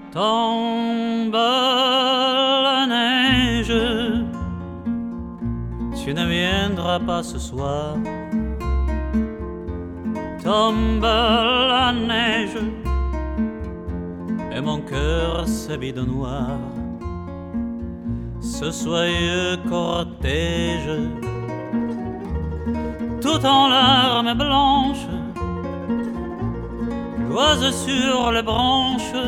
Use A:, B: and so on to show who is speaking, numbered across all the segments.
A: Tombe la neige, tu ne viendras pas ce soir. Tombe la neige, et mon cœur s'habille de noir. Ce soyeux cortège, tout en larmes blanches, l'oise sur les branches,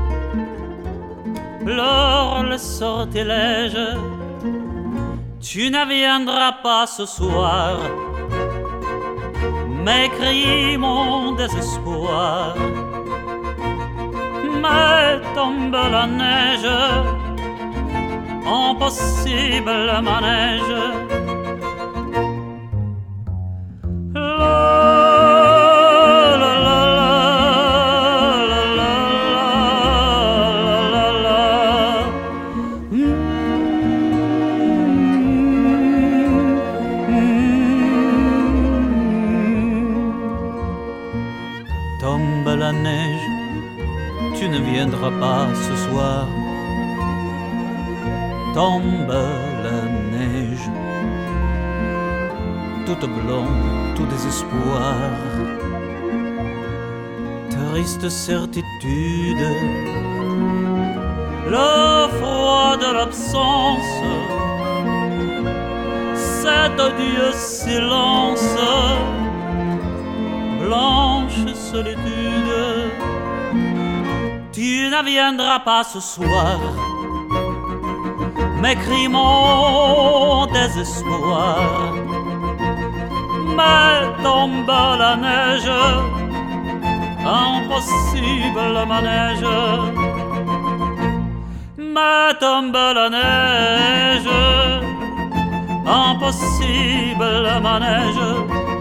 A: pleure le sortilège. Tu ne viendras pas ce soir, m'écrie mon désespoir. Mais tombe la neige, impossible manège. Tombe la neige, tu ne viendras pas ce soir. Tombe la neige, toute blonde, tout désespoir. Triste certitude, le froid de l'absence, cet odieux silence, blanche solitude. Tu ne viendras pas ce soir, m'écrit mon désespoir. Mais tombe la neige, impossible manège. Mais tombe la neige, impossible manège.